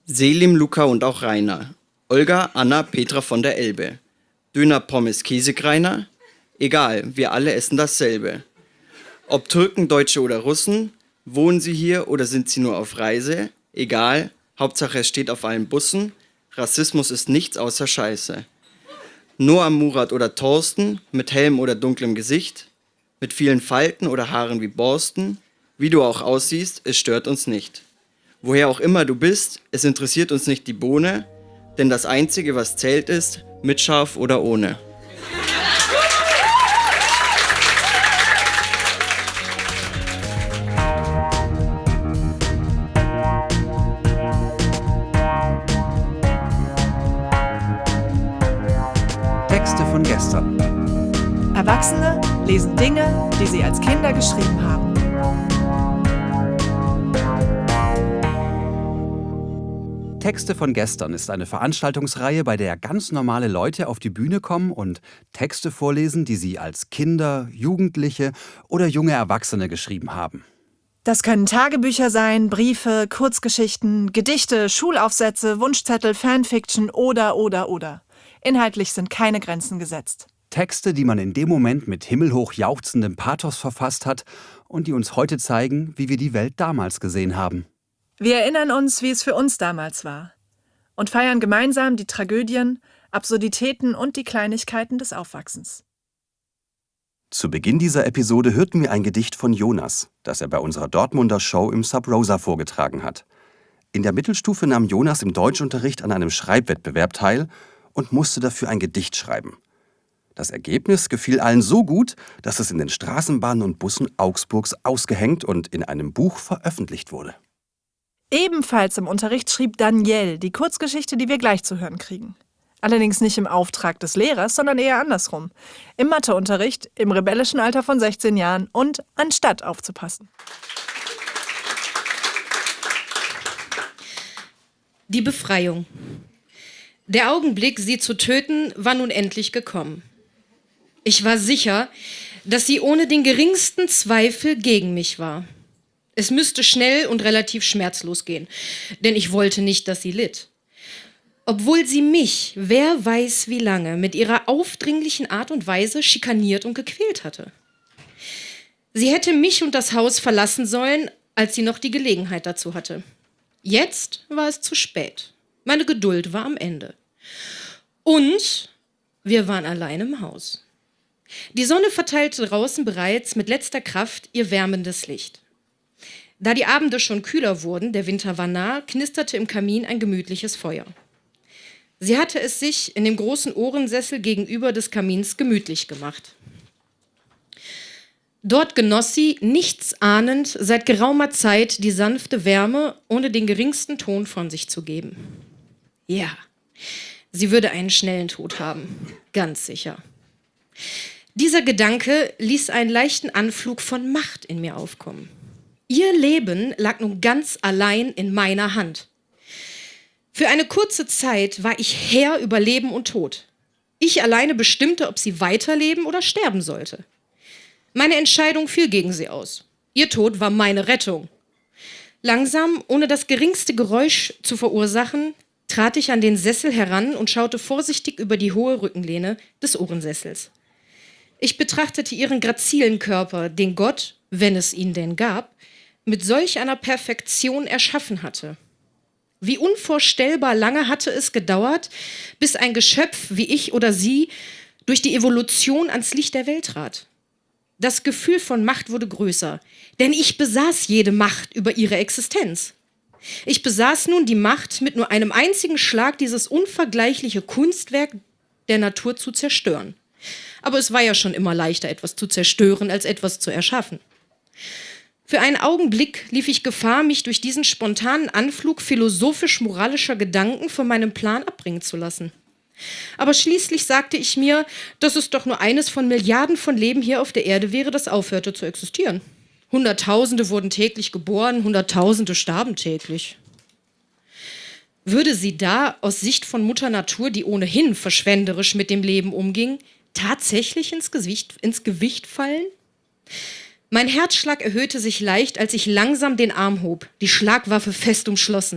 Selim, Luca und auch Rainer. Olga, Anna, Petra von der Elbe. Döner, Pommes, Käsekreiner. Egal, wir alle essen dasselbe. Ob Türken, Deutsche oder Russen, wohnen sie hier oder sind sie nur auf Reise? Egal, Hauptsache es steht auf allen Bussen. Rassismus ist nichts außer Scheiße. Noah, Murat oder Thorsten, mit Helm oder dunklem Gesicht, mit vielen Falten oder Haaren wie Borsten. Wie du auch aussiehst, es stört uns nicht. Woher auch immer du bist, es interessiert uns nicht die Bohne, denn das Einzige, was zählt ist, mit Schaf oder ohne. Texte von gestern. Erwachsene lesen Dinge, die sie als Kinder geschrieben haben. Texte von gestern ist eine Veranstaltungsreihe, bei der ganz normale Leute auf die Bühne kommen und Texte vorlesen, die sie als Kinder, Jugendliche oder junge Erwachsene geschrieben haben. Das können Tagebücher sein, Briefe, Kurzgeschichten, Gedichte, Schulaufsätze, Wunschzettel, Fanfiction oder. Inhaltlich sind keine Grenzen gesetzt. Texte, die man in dem Moment mit himmelhoch jauchzendem Pathos verfasst hat und die uns heute zeigen, wie wir die Welt damals gesehen haben. Wir erinnern uns, wie es für uns damals war und feiern gemeinsam die Tragödien, Absurditäten und die Kleinigkeiten des Aufwachsens. Zu Beginn dieser Episode hörten wir ein Gedicht von Jonas, das er bei unserer Dortmunder Show im Sub Rosa vorgetragen hat. In der Mittelstufe nahm Jonas im Deutschunterricht an einem Schreibwettbewerb teil und musste dafür ein Gedicht schreiben. Das Ergebnis gefiel allen so gut, dass es in den Straßenbahnen und Bussen Augsburgs ausgehängt und in einem Buch veröffentlicht wurde. Ebenfalls im Unterricht schrieb Danielle die Kurzgeschichte, die wir gleich zu hören kriegen. Allerdings nicht im Auftrag des Lehrers, sondern eher andersrum. Im Matheunterricht, im rebellischen Alter von 16 Jahren und anstatt aufzupassen. Die Befreiung. Der Augenblick, sie zu töten, war nun endlich gekommen. Ich war sicher, dass sie ohne den geringsten Zweifel gegen mich war. Es müsste schnell und relativ schmerzlos gehen, denn ich wollte nicht, dass sie litt. Obwohl sie mich, wer weiß wie lange, mit ihrer aufdringlichen Art und Weise schikaniert und gequält hatte. Sie hätte mich und das Haus verlassen sollen, als sie noch die Gelegenheit dazu hatte. Jetzt war es zu spät. Meine Geduld war am Ende. Und wir waren allein im Haus. Die Sonne verteilte draußen bereits mit letzter Kraft ihr wärmendes Licht. Da die Abende schon kühler wurden, der Winter war nah, knisterte im Kamin ein gemütliches Feuer. Sie hatte es sich in dem großen Ohrensessel gegenüber des Kamins gemütlich gemacht. Dort genoss sie, nichts ahnend, seit geraumer Zeit die sanfte Wärme, ohne den geringsten Ton von sich zu geben. Ja, sie würde einen schnellen Tod haben, ganz sicher. Dieser Gedanke ließ einen leichten Anflug von Macht in mir aufkommen. Ihr Leben lag nun ganz allein in meiner Hand. Für eine kurze Zeit war ich Herr über Leben und Tod. Ich alleine bestimmte, ob sie weiterleben oder sterben sollte. Meine Entscheidung fiel gegen sie aus. Ihr Tod war meine Rettung. Langsam, ohne das geringste Geräusch zu verursachen, trat ich an den Sessel heran und schaute vorsichtig über die hohe Rückenlehne des Ohrensessels. Ich betrachtete ihren grazilen Körper, den Gott, wenn es ihn denn gab, mit solch einer Perfektion erschaffen hatte. Wie unvorstellbar lange hatte es gedauert, bis ein Geschöpf wie ich oder sie durch die Evolution ans Licht der Welt trat. Das Gefühl von Macht wurde größer, denn ich besaß jede Macht über ihre Existenz. Ich besaß nun die Macht, mit nur einem einzigen Schlag dieses unvergleichliche Kunstwerk der Natur zu zerstören. Aber es war ja schon immer leichter, etwas zu zerstören, als etwas zu erschaffen. Für einen Augenblick lief ich Gefahr, mich durch diesen spontanen Anflug philosophisch-moralischer Gedanken von meinem Plan abbringen zu lassen. Aber schließlich sagte ich mir, dass es doch nur eines von Milliarden von Leben hier auf der Erde wäre, das aufhörte zu existieren. Hunderttausende wurden täglich geboren, Hunderttausende starben täglich. Würde sie da aus Sicht von Mutter Natur, die ohnehin verschwenderisch mit dem Leben umging, tatsächlich ins Gewicht fallen? Mein Herzschlag erhöhte sich leicht, als ich langsam den Arm hob, die Schlagwaffe fest umschlossen.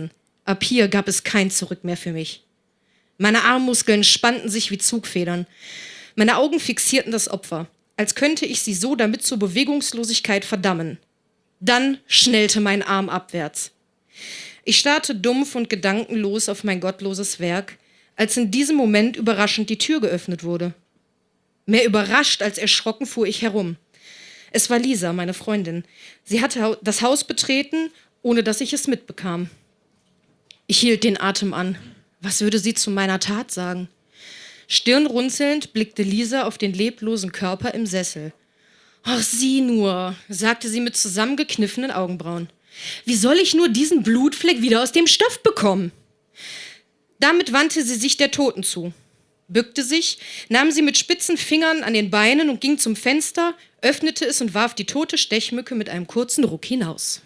Ab hier gab es kein Zurück mehr für mich. Meine Armmuskeln spannten sich wie Zugfedern. Meine Augen fixierten das Opfer, als könnte ich sie so damit zur Bewegungslosigkeit verdammen. Dann schnellte mein Arm abwärts. Ich starrte dumpf und gedankenlos auf mein gottloses Werk, als in diesem Moment überraschend die Tür geöffnet wurde. Mehr überrascht als erschrocken fuhr ich herum. Es war Lisa, meine Freundin. Sie hatte das Haus betreten, ohne dass ich es mitbekam. Ich hielt den Atem an. Was würde sie zu meiner Tat sagen? Stirnrunzelnd blickte Lisa auf den leblosen Körper im Sessel. »Ach, sieh nur«, sagte sie mit zusammengekniffenen Augenbrauen. »Wie soll ich nur diesen Blutfleck wieder aus dem Stoff bekommen?« Damit wandte sie sich der Toten zu, bückte sich, nahm sie mit spitzen Fingern an den Beinen und ging zum Fenster, öffnete es und warf die tote Stechmücke mit einem kurzen Ruck hinaus.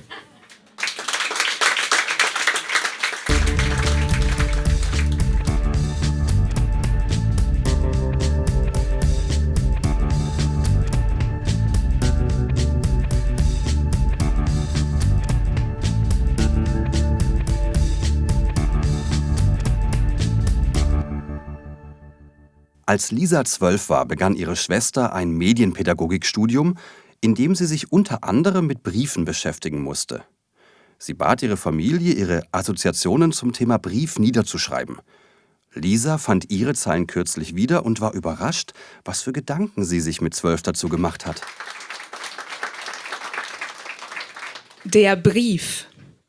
Als Lisa 12 war, begann ihre Schwester ein Medienpädagogikstudium, in dem sie sich unter anderem mit Briefen beschäftigen musste. Sie bat ihre Familie, ihre Assoziationen zum Thema Brief niederzuschreiben. Lisa fand ihre Zeilen kürzlich wieder und war überrascht, was für Gedanken sie sich mit 12 dazu gemacht hat. Der Brief.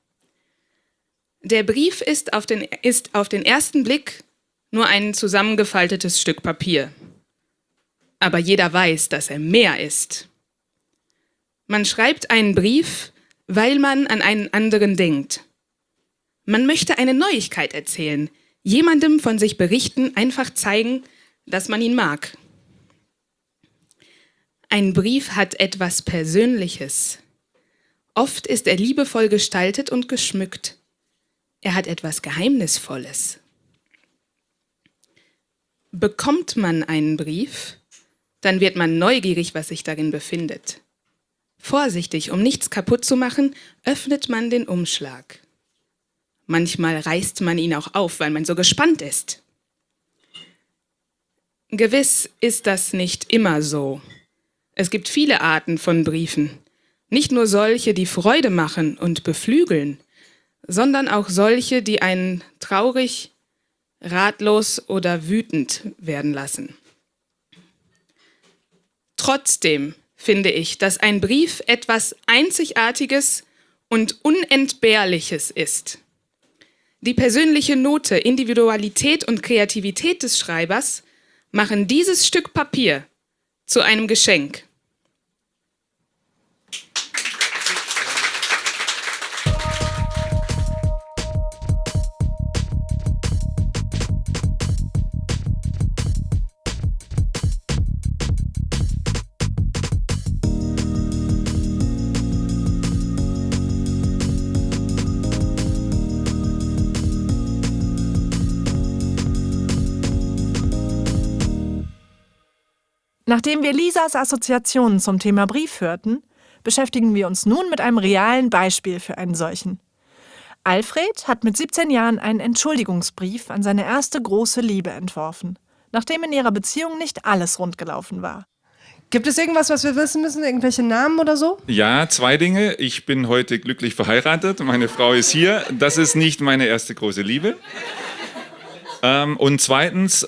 Der Brief ist auf den ersten Blick nur ein zusammengefaltetes Stück Papier. Aber jeder weiß, dass er mehr ist. Man schreibt einen Brief, weil man an einen anderen denkt. Man möchte eine Neuigkeit erzählen, jemandem von sich berichten, einfach zeigen, dass man ihn mag. Ein Brief hat etwas Persönliches. Oft ist er liebevoll gestaltet und geschmückt. Er hat etwas Geheimnisvolles. Bekommt man einen Brief, dann wird man neugierig, was sich darin befindet. Vorsichtig, um nichts kaputt zu machen, öffnet man den Umschlag. Manchmal reißt man ihn auch auf, weil man so gespannt ist. Gewiss ist das nicht immer so. Es gibt viele Arten von Briefen. Nicht nur solche, die Freude machen und beflügeln, sondern auch solche, die einen traurig, ratlos oder wütend werden lassen. Trotzdem finde ich, dass ein Brief etwas Einzigartiges und Unentbehrliches ist. Die persönliche Note, Individualität und Kreativität des Schreibers machen dieses Stück Papier zu einem Geschenk. Nachdem wir Lisas Assoziationen zum Thema Brief hörten, beschäftigen wir uns nun mit einem realen Beispiel für einen solchen. Alfred hat mit 17 Jahren einen Entschuldigungsbrief an seine erste große Liebe entworfen, nachdem in ihrer Beziehung nicht alles rund gelaufen war. Gibt es irgendwas, was wir wissen müssen? Irgendwelche Namen oder so? Ja, 2 Dinge. Ich bin heute glücklich verheiratet. Meine Frau ist hier. Das ist nicht meine erste große Liebe. Und zweitens,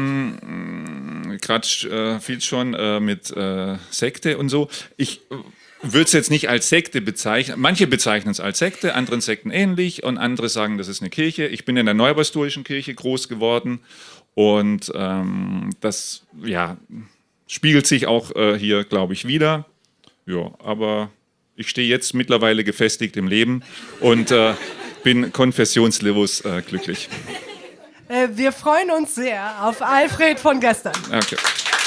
gerade viel schon mit Sekte und so. Ich würde es jetzt nicht als Sekte bezeichnen. Manche bezeichnen es als Sekte, anderen Sekten ähnlich und andere sagen, das ist eine Kirche. Ich bin in der Neuapostolischen Kirche groß geworden und das spiegelt sich auch hier, glaube ich, wieder. Ja, aber ich stehe jetzt mittlerweile gefestigt im Leben und bin konfessionslos glücklich. Wir freuen uns sehr auf Alfred von gestern. Okay.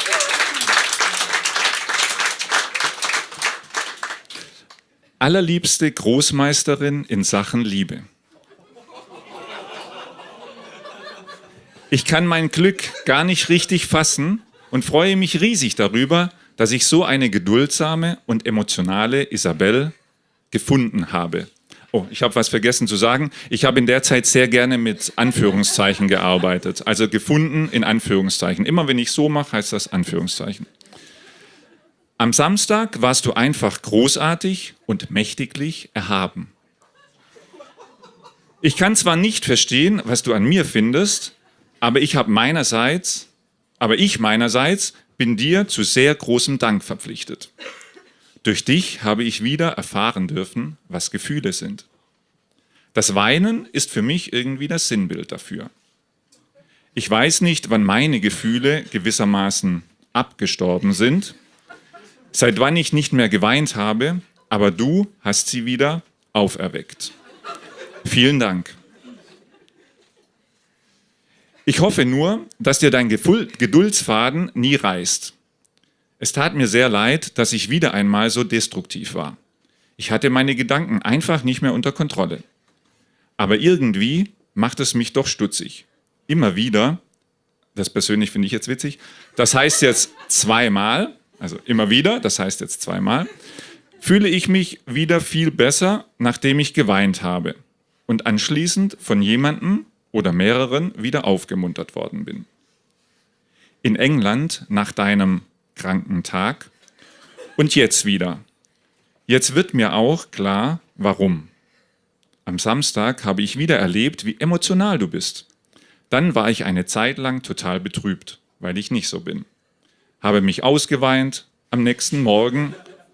Allerliebste Großmeisterin in Sachen Liebe. Ich kann mein Glück gar nicht richtig fassen und freue mich riesig darüber, dass ich so eine geduldsame und emotionale Isabel gefunden habe. Oh, ich habe was vergessen zu sagen. Ich habe in der Zeit sehr gerne mit Anführungszeichen gearbeitet. Also gefunden in Anführungszeichen. Immer wenn ich so mache, heißt das Anführungszeichen. Am Samstag warst du einfach großartig und mächtiglich erhaben. Ich kann zwar nicht verstehen, was du an mir findest, aber ich meinerseits bin dir zu sehr großem Dank verpflichtet. Durch dich habe ich wieder erfahren dürfen, was Gefühle sind. Das Weinen ist für mich irgendwie das Sinnbild dafür. Ich weiß nicht, wann meine Gefühle gewissermaßen abgestorben sind, seit wann ich nicht mehr geweint habe, aber du hast sie wieder auferweckt. Vielen Dank. Ich hoffe nur, dass dir dein Geduldsfaden nie reißt. Es tat mir sehr leid, dass ich wieder einmal so destruktiv war. Ich hatte meine Gedanken einfach nicht mehr unter Kontrolle. Aber irgendwie macht es mich doch stutzig. Immer wieder, das persönlich finde ich jetzt witzig, das heißt jetzt zweimal, also immer wieder, das heißt jetzt zweimal, fühle ich mich wieder viel besser, nachdem ich geweint habe und anschließend von jemandem oder mehreren wieder aufgemuntert worden bin. In England nach deinem kranken Tag und jetzt wieder. Jetzt wird mir auch klar, warum. Am Samstag habe ich wieder erlebt, wie emotional du bist. Dann war ich eine Zeit lang total betrübt, weil ich nicht so bin. Habe mich ausgeweint, am nächsten Morgen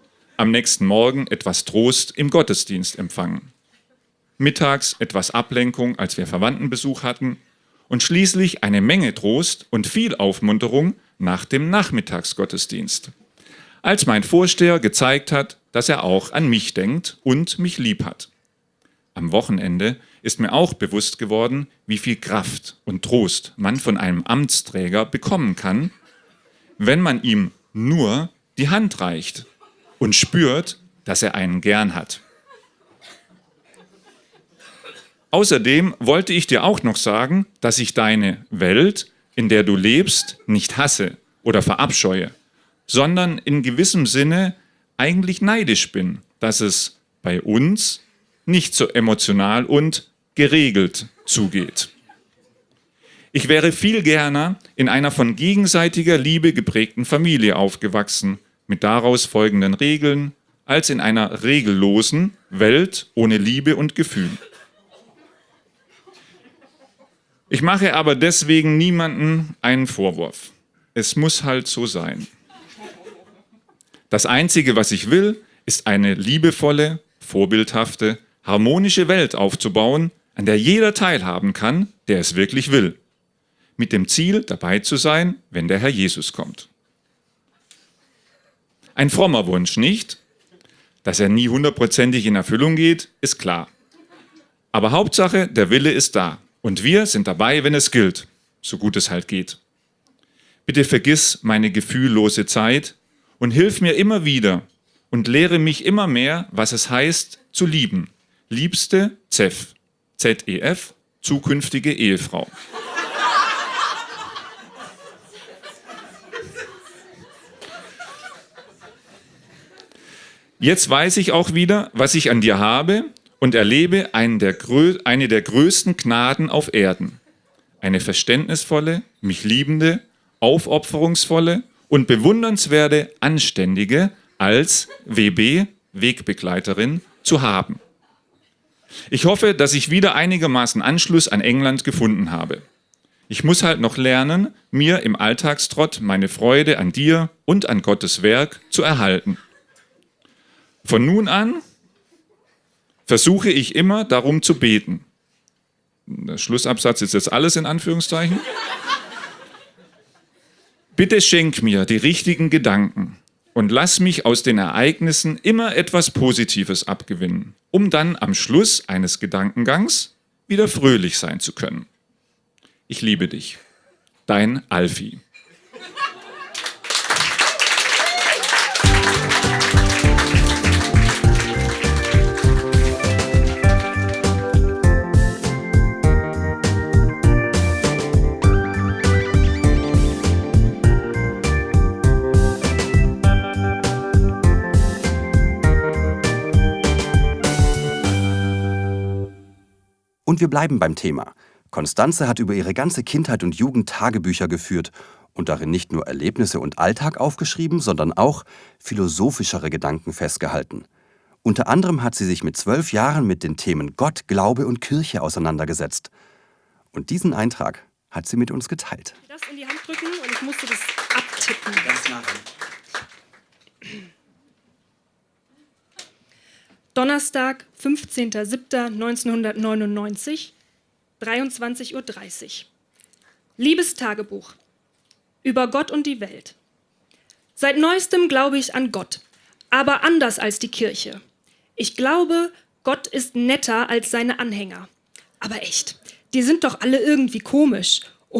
etwas Trost im Gottesdienst empfangen. Mittags etwas Ablenkung, als wir Verwandtenbesuch hatten und schließlich eine Menge Trost und viel Aufmunterung nach dem Nachmittagsgottesdienst, als mein Vorsteher gezeigt hat, dass er auch an mich denkt und mich lieb hat. Am Wochenende ist mir auch bewusst geworden, wie viel Kraft und Trost man von einem Amtsträger bekommen kann, wenn man ihm nur die Hand reicht und spürt, dass er einen gern hat. Außerdem wollte ich dir auch noch sagen, dass ich deine Welt, in der du lebst, nicht hasse oder verabscheue, sondern in gewissem Sinne eigentlich neidisch bin, dass es bei uns nicht so emotional und geregelt zugeht. Ich wäre viel gerne in einer von gegenseitiger Liebe geprägten Familie aufgewachsen, mit daraus folgenden Regeln, als in einer regellosen Welt ohne Liebe und Gefühl. Ich mache aber deswegen niemandem einen Vorwurf. Es muss halt so sein. Das Einzige, was ich will, ist eine liebevolle, vorbildhafte, harmonische Welt aufzubauen, an der jeder teilhaben kann, der es wirklich will. Mit dem Ziel, dabei zu sein, wenn der Herr Jesus kommt. Ein frommer Wunsch, nicht? Dass er nie hundertprozentig in Erfüllung geht, ist klar. Aber Hauptsache, der Wille ist da. Und wir sind dabei, wenn es gilt, so gut es halt geht. Bitte vergiss meine gefühllose Zeit und hilf mir immer wieder und lehre mich immer mehr, was es heißt, zu lieben. Liebste Zef, Z-E-F, zukünftige Ehefrau. Jetzt weiß ich auch wieder, was ich an dir habe und erlebe eine der größten Gnaden auf Erden. Eine verständnisvolle, mich liebende, aufopferungsvolle und bewundernswerte Anständige als WB, Wegbegleiterin, zu haben. Ich hoffe, dass ich wieder einigermaßen Anschluss an England gefunden habe. Ich muss halt noch lernen, mir im Alltagstrott meine Freude an dir und an Gottes Werk zu erhalten. Von nun an versuche ich immer darum zu beten. Der Schlussabsatz ist jetzt alles in Anführungszeichen. Bitte schenk mir die richtigen Gedanken und lass mich aus den Ereignissen immer etwas Positives abgewinnen, um dann am Schluss eines Gedankengangs wieder fröhlich sein zu können. Ich liebe dich. Dein Alfie. Und wir bleiben beim Thema. Constanze hat über ihre ganze Kindheit und Jugend Tagebücher geführt und darin nicht nur Erlebnisse und Alltag aufgeschrieben, sondern auch philosophischere Gedanken festgehalten. Unter anderem hat sie sich mit 12 Jahren mit den Themen Gott, Glaube und Kirche auseinandergesetzt. Und diesen Eintrag hat sie mit uns geteilt. Das in die Hand drücken und ich musste das abtippen. Donnerstag, 15.07.1999, 23:30 Uhr. Liebes Tagebuch. Über Gott und die Welt. Seit neuestem glaube ich an Gott, aber anders als die Kirche. Ich glaube, Gott ist netter als seine Anhänger. Aber echt, die sind doch alle irgendwie komisch.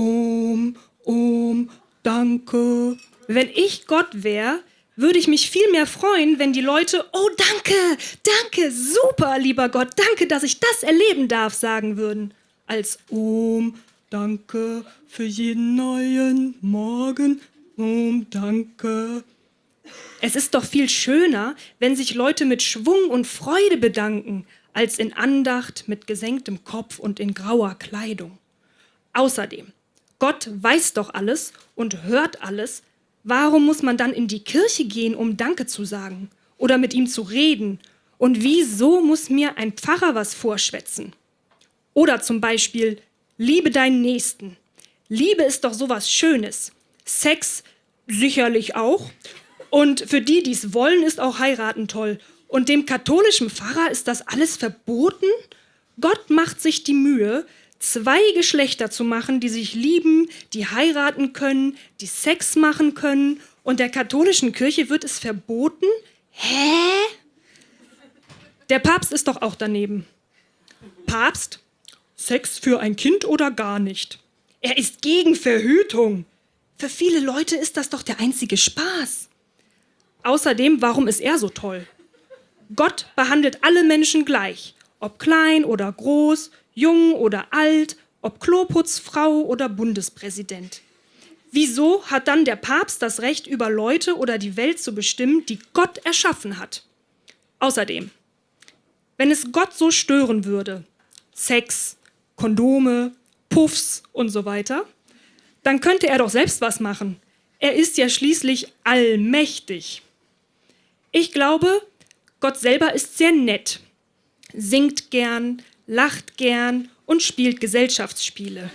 Danke. Wenn ich Gott wäre, würde ich mich viel mehr freuen, wenn die Leute, oh danke, super, lieber Gott, danke, dass ich das erleben darf, sagen würden. Als danke für jeden neuen Morgen, danke. Es ist doch viel schöner, wenn sich Leute mit Schwung und Freude bedanken, als in Andacht mit gesenktem Kopf und in grauer Kleidung. Außerdem, Gott weiß doch alles und hört alles. Warum muss man dann in die Kirche gehen, um Danke zu sagen oder mit ihm zu reden? Und wieso muss mir ein Pfarrer was vorschwätzen? Oder zum Beispiel, liebe deinen Nächsten. Liebe ist doch sowas Schönes. Sex sicherlich auch. Und für die, die es wollen, ist auch heiraten toll. Und dem katholischen Pfarrer ist das alles verboten? Gott macht sich die Mühe, 2 Geschlechter zu machen, die sich lieben, die heiraten können, die Sex machen können. Und der katholischen Kirche wird es verboten? Hä? Der Papst ist doch auch daneben. Papst? Sex für ein Kind oder gar nicht? Er ist gegen Verhütung. Für viele Leute ist das doch der einzige Spaß. Außerdem, warum ist er so toll? Gott behandelt alle Menschen gleich, ob klein oder groß, jung oder alt, ob Kloputzfrau oder Bundespräsident. Wieso hat dann der Papst das Recht, über Leute oder die Welt zu bestimmen, die Gott erschaffen hat? Außerdem, wenn es Gott so stören würde, Sex, Kondome, Puffs und so weiter, dann könnte er doch selbst was machen. Er ist ja schließlich allmächtig. Ich glaube, Gott selber ist sehr nett, singt gern, lacht gern und spielt Gesellschaftsspiele.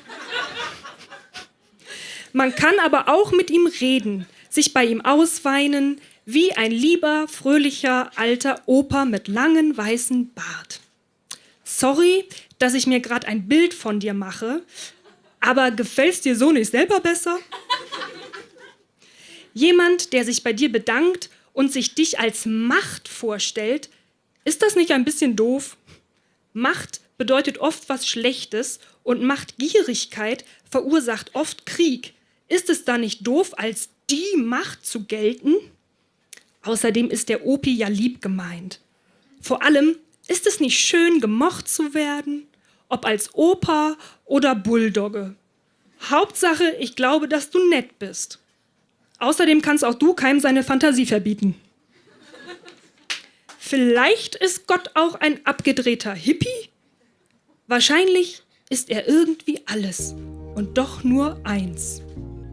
Man kann aber auch mit ihm reden, sich bei ihm ausweinen, wie ein lieber, fröhlicher, alter Opa mit langem, weißen Bart. Sorry, dass ich mir gerade ein Bild von dir mache, aber gefällt's dir so nicht selber besser? Jemand, der sich bei dir bedankt und sich dich als Macht vorstellt, ist das nicht ein bisschen doof? Macht bedeutet oft was Schlechtes und Machtgierigkeit verursacht oft Krieg. Ist es da nicht doof, als die Macht zu gelten? Außerdem ist der Opi ja lieb gemeint. Vor allem, ist es nicht schön, gemocht zu werden? Ob als Opa oder Bulldogge. Hauptsache, ich glaube, dass du nett bist. Außerdem kannst auch du keinem seine Fantasie verbieten. Vielleicht ist Gott auch ein abgedrehter Hippie? Wahrscheinlich ist er irgendwie alles und doch nur eins.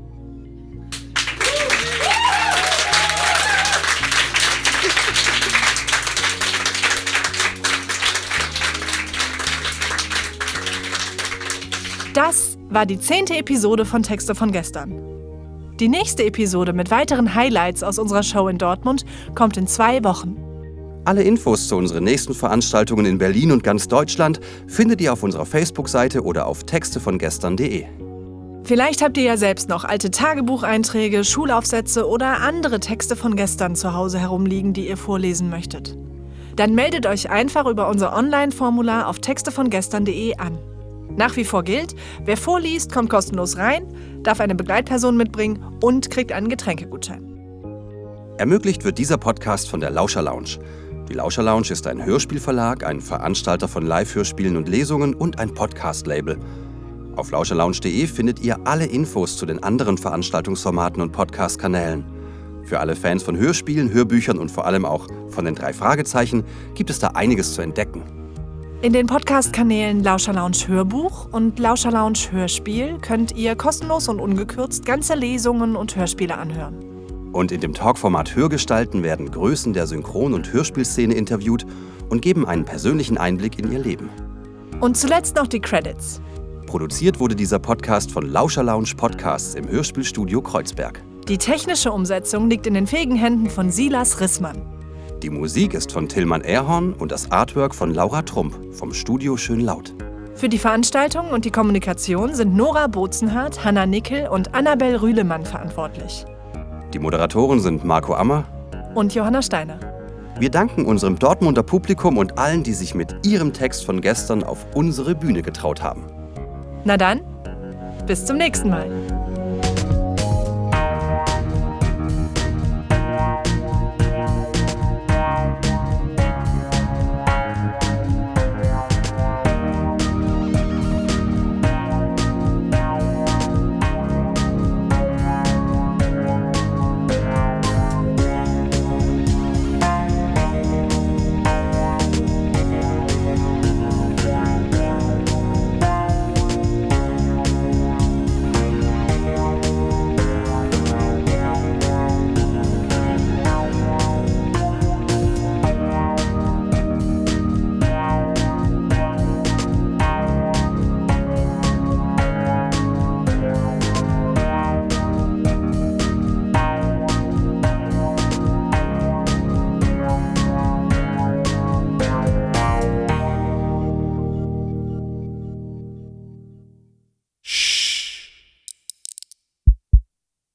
Das war die 10. Episode von Texte von gestern. Die nächste Episode mit weiteren Highlights aus unserer Show in Dortmund kommt in 2 Wochen. Alle Infos zu unseren nächsten Veranstaltungen in Berlin und ganz Deutschland findet ihr auf unserer Facebook-Seite oder auf textevongestern.de. Vielleicht habt ihr ja selbst noch alte Tagebucheinträge, Schulaufsätze oder andere Texte von gestern zu Hause herumliegen, die ihr vorlesen möchtet. Dann meldet euch einfach über unser Online-Formular auf textevongestern.de an. Nach wie vor gilt, wer vorliest, kommt kostenlos rein, darf eine Begleitperson mitbringen und kriegt einen Getränkegutschein. Ermöglicht wird dieser Podcast von der Lauscher Lounge. Die Lauscher Lounge ist ein Hörspielverlag, ein Veranstalter von Live-Hörspielen und Lesungen und ein Podcast-Label. Auf lauscherlounge.de findet ihr alle Infos zu den anderen Veranstaltungsformaten und Podcast-Kanälen. Für alle Fans von Hörspielen, Hörbüchern und vor allem auch von den 3 Fragezeichen gibt es da einiges zu entdecken. In den Podcast-Kanälen Lauscher Lounge Hörbuch und Lauscher Lounge Hörspiel könnt ihr kostenlos und ungekürzt ganze Lesungen und Hörspiele anhören. Und in dem Talkformat Hörgestalten werden Größen der Synchron- und Hörspielszene interviewt und geben einen persönlichen Einblick in ihr Leben. Und zuletzt noch die Credits. Produziert wurde dieser Podcast von Lauscher Lounge Podcasts im Hörspielstudio Kreuzberg. Die technische Umsetzung liegt in den fähigen Händen von Silas Rissmann. Die Musik ist von Tillmann Erhorn und das Artwork von Laura Trump vom Studio Schönlaut. Für die Veranstaltung und die Kommunikation sind Nora Bozenhardt, Hanna Nickel und Annabel Rühlemann verantwortlich. Die Moderatoren sind Marco Ammer Und Johanna Steiner. Wir danken unserem Dortmunder Publikum und allen, die sich mit ihrem Text von gestern auf unsere Bühne getraut haben. Na dann, bis zum nächsten Mal.